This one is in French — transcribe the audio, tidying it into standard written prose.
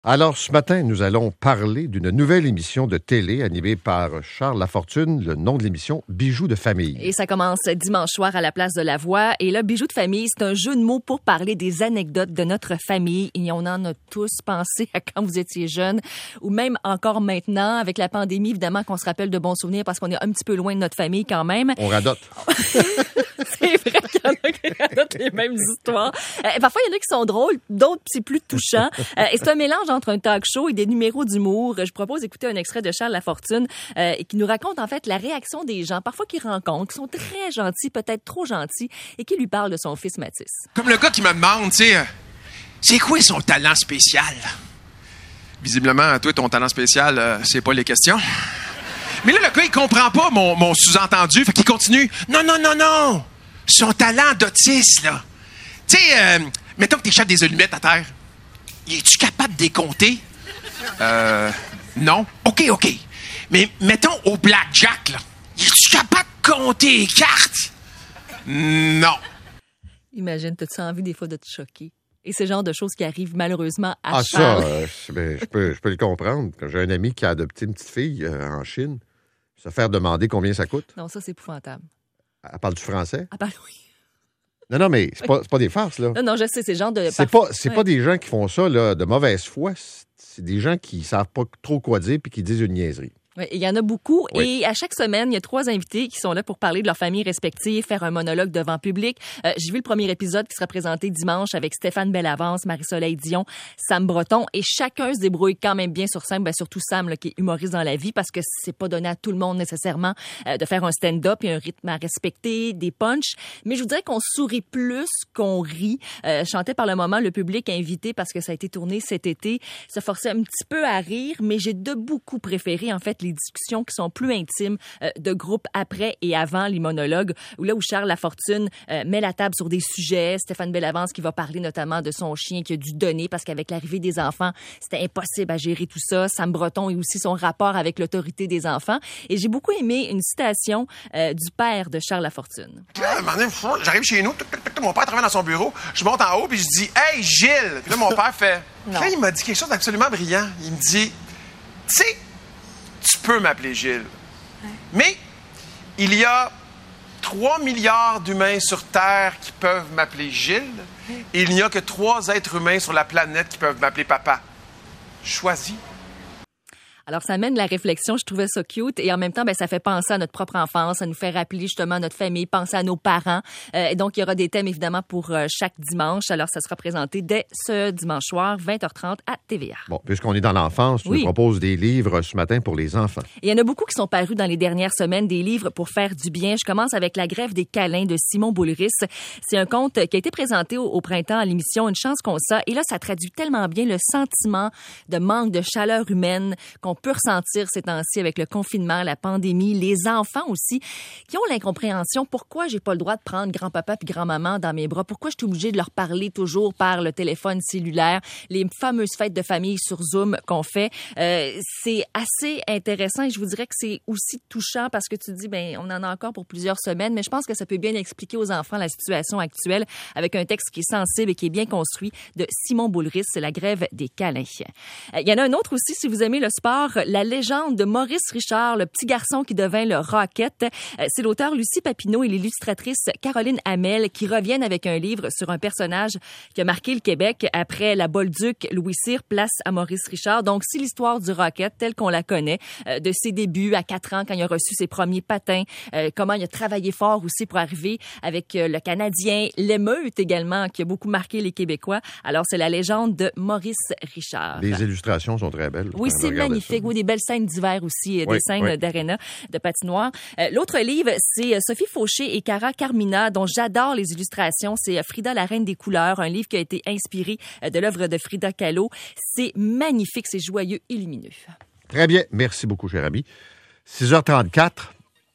Alors, ce matin, nous allons parler d'une nouvelle émission de télé animée par Charles Lafortune, le nom de l'émission Bijoux de famille. Et ça commence dimanche soir à la Place de la Voix. Et là, Bijoux de famille, c'est un jeu de mots pour parler des anecdotes de notre famille. Et on en a tous pensé à quand vous étiez jeunes, ou même encore maintenant, avec la pandémie, évidemment qu'on se rappelle de bons souvenirs parce qu'on est un petit peu loin de notre famille quand même. On radote. C'est vrai qu'il y en a qui radotent les mêmes histoires. Parfois, il y en a qui sont drôles, d'autres, c'est plus touchant. Et c'est un mélange entre un talk show et des numéros d'humour. Je propose d'écouter un extrait de Charles Lafortune qui nous raconte en fait la réaction des gens, parfois qu'il rencontre, qui sont très gentils, peut-être trop gentils, et qui lui parlent de son fils Mathis. Comme le gars qui me demande, tu sais, c'est quoi son talent spécial? Visiblement, toi, ton talent spécial, c'est pas les questions. Mais là, le gars, il comprend pas mon sous-entendu, fait qu'il continue. Non! Son talent d'autiste, là. Tu sais, mettons que t'échappes des allumettes à terre. Es-tu capable de les compter? Non. OK. Mais mettons au blackjack, là. Es-tu capable de compter les cartes? Non. Imagine, t'as-tu envie des fois de te choquer? Et c'est le genre de choses qui arrivent malheureusement à Charles. Ça, je peux le comprendre. Quand j'ai un ami qui a adopté une petite fille en Chine, se faire demander combien ça coûte. Non, ça, c'est épouvantable. Elle parle du français? Ah, ben oui. Non, mais c'est pas des farces, là. Non, je sais, c'est le genre de... C'est pas des gens qui font ça là, de mauvaise foi. C'est des gens qui savent pas trop quoi dire puis qui disent une niaiserie. Oui, il y en a beaucoup. Oui. Et à chaque semaine, il y a 3 invités qui sont là pour parler de leur famille respective, faire un monologue devant public. J'ai vu le premier épisode qui sera présenté dimanche avec Stéphane Bellavance, Marie-Soleil Dion, Sam Breton. Et chacun se débrouille quand même bien sur scène. Surtout Sam, là, qui est humoriste dans la vie, parce que c'est pas donné à tout le monde nécessairement de faire un stand-up et un rythme à respecter, des punchs. Mais je vous dirais qu'on sourit plus qu'on rit. Chanté par le moment, le public invité, parce que ça a été tourné cet été, se forçait un petit peu à rire. Mais j'ai de beaucoup préféré, en fait, les discussions qui sont plus intimes de groupe après et avant les monologues, où Charles Lafortune met la table sur des sujets. Stéphane Bellavance qui va parler notamment de son chien qui a dû donner parce qu'avec l'arrivée des enfants, c'était impossible à gérer tout ça. Sam Breton et aussi son rapport avec l'autorité des enfants. Et j'ai beaucoup aimé une citation du père de Charles Lafortune. Puis là, un moment donné, j'arrive chez nous, mon père travaille dans son bureau, je monte en haut puis je dis « Hey, Gilles! » Puis là, mon père fait... Là, il m'a dit quelque chose d'absolument brillant. Il me dit « Tu sais, tu peux m'appeler Gilles. Mais il y a 3 milliards d'humains sur Terre qui peuvent m'appeler Gilles. Et il n'y a que 3 êtres humains sur la planète qui peuvent m'appeler papa. Choisis. » Alors, ça amène la réflexion. Je trouvais ça cute. Et en même temps, ça fait penser à notre propre enfance. Ça nous fait rappeler justement notre famille, penser à nos parents. Et donc, il y aura des thèmes, évidemment, pour chaque dimanche. Alors, ça sera présenté dès ce dimanche soir, 20h30 à TVA. Bon, puisqu'on est dans l'enfance, tu nous proposes des livres ce matin pour les enfants. Et il y en a beaucoup qui sont parus dans les dernières semaines, des livres pour faire du bien. Je commence avec La grève des câlins de Simon Boulris. C'est un conte qui a été présenté au printemps à l'émission Une chance qu'on ça. Et là, ça traduit tellement bien le sentiment de manque de chaleur humaine qu'on peut ressentir ces temps-ci avec le confinement, la pandémie, les enfants aussi, qui ont l'incompréhension. Pourquoi j'ai pas le droit de prendre grand-papa puis grand-maman dans mes bras? Pourquoi je suis obligée de leur parler toujours par le téléphone cellulaire? Les fameuses fêtes de famille sur Zoom qu'on fait. C'est assez intéressant et je vous dirais que c'est aussi touchant parce que tu dis, on en a encore pour plusieurs semaines, mais je pense que ça peut bien expliquer aux enfants la situation actuelle avec un texte qui est sensible et qui est bien construit de Simon Boulris, c'est La grève des câlins. Il y en a un autre aussi, si vous aimez le sport, La légende de Maurice Richard, le petit garçon qui devint le Rocket. C'est l'auteur Lucie Papineau et l'illustratrice Caroline Hamel qui reviennent avec un livre sur un personnage qui a marqué le Québec après la Bolduc. Louis Cyr place à Maurice Richard. Donc, c'est l'histoire du Rocket telle qu'on la connaît, de ses débuts à 4 ans quand il a reçu ses premiers patins, comment il a travaillé fort aussi pour arriver avec le Canadien, l'émeute également qui a beaucoup marqué les Québécois. Alors, c'est la légende de Maurice Richard. Les illustrations sont très belles. Oui, c'est magnifique. Oui, des belles scènes d'hiver aussi, des scènes d'aréna, de patinoire. L'autre livre, c'est Sophie Fauché et Cara Carmina, dont j'adore les illustrations. C'est Frida, la reine des couleurs, un livre qui a été inspiré de l'œuvre de Frida Kahlo. C'est magnifique, c'est joyeux et lumineux. Très bien. Merci beaucoup, cher ami. 6h34.